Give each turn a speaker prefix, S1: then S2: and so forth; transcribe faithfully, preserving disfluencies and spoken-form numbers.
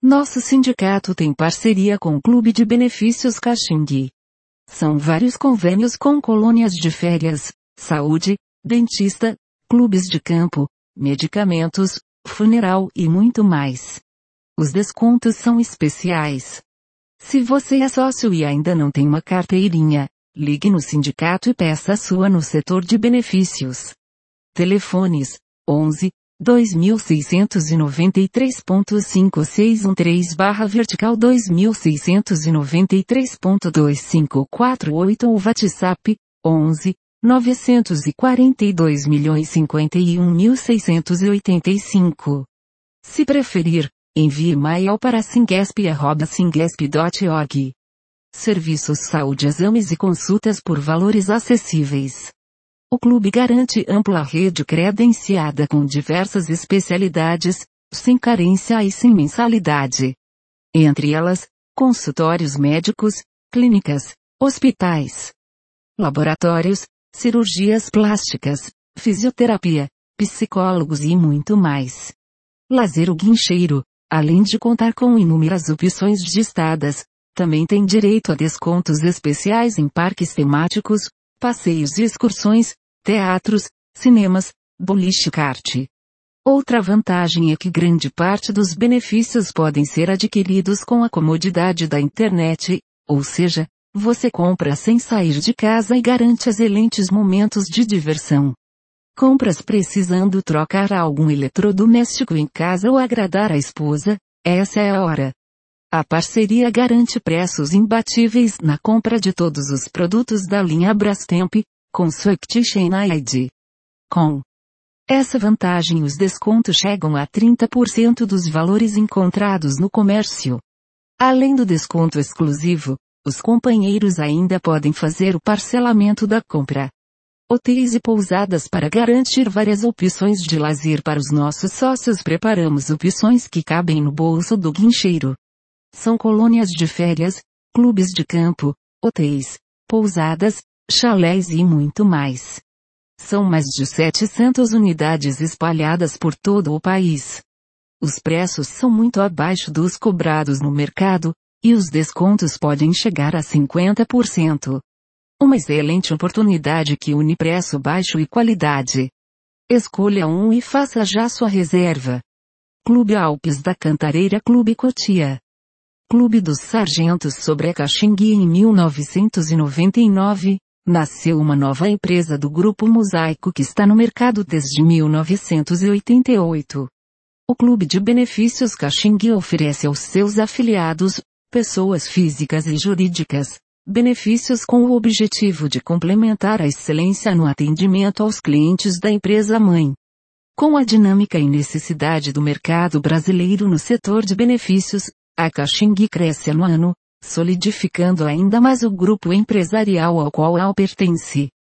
S1: Nosso sindicato tem parceria com o Clube de Benefícios Caxingui. São vários convênios com colônias de férias, saúde, dentista, clubes de campo, medicamentos, funeral e muito mais. Os descontos são especiais. Se você é sócio e ainda não tem uma carteirinha, ligue no sindicato e peça a sua no setor de benefícios. Telefones, onze, dois mil seiscentos e noventa e três ponto cinco seis um três barra vertical dois mil seiscentos e noventa e três ponto dois cinco quatro oito ou WhatsApp, onze, novecentos e quarenta e dois milhões cinquenta e um mil seiscentos e oitenta e cinco. Se preferir, envie e-mail para singesp arroba singesp ponto org. Serviços saúde, exames e consultas por valores acessíveis. O clube garante ampla rede credenciada com diversas especialidades, sem carência e sem mensalidade. Entre elas, consultórios médicos, clínicas, hospitais, laboratórios, cirurgias plásticas, fisioterapia, psicólogos e muito mais. Lazer o Guincheiro, além de contar com inúmeras opções digistadas, também tem direito a descontos especiais em parques temáticos, passeios e excursões, teatros, cinemas, boliche kart. Outra vantagem é que grande parte dos benefícios podem ser adquiridos com a comodidade da internet, ou seja, você compra sem sair de casa e garante excelentes momentos de diversão. Compras precisando trocar algum eletrodoméstico em casa ou agradar a esposa, essa é a hora. A parceria garante preços imbatíveis na compra de todos os produtos da linha Brastemp, com Swift Chain I D. Com essa vantagem os descontos chegam a trinta por cento dos valores encontrados no comércio. Além do desconto exclusivo, os companheiros ainda podem fazer o parcelamento da compra. Hotéis e pousadas. Para garantir várias opções de lazer para os nossos sócios, preparamos opções que cabem no bolso do guincheiro. São colônias de férias, clubes de campo, hotéis, pousadas, chalés e muito mais. São mais de setecentas unidades espalhadas por todo o país. Os preços são muito abaixo dos cobrados no mercado, e os descontos podem chegar a cinquenta por cento. Uma excelente oportunidade que une preço baixo e qualidade. Escolha um e faça já sua reserva. Clube Alpes da Cantareira, Clube Cotia. Clube dos Sargentos sobre Caxingui. Em mil novecentos e noventa e nove, nasceu uma nova empresa do Grupo Mosaico que está no mercado desde mil novecentos e oitenta e oito. O Clube de Benefícios Caxingui oferece aos seus afiliados, pessoas físicas e jurídicas, benefícios com o objetivo de complementar a excelência no atendimento aos clientes da empresa-mãe. Com a dinâmica e necessidade do mercado brasileiro no setor de benefícios, a Caxingui cresce ano a ano, solidificando ainda mais o grupo empresarial ao qual ela pertence.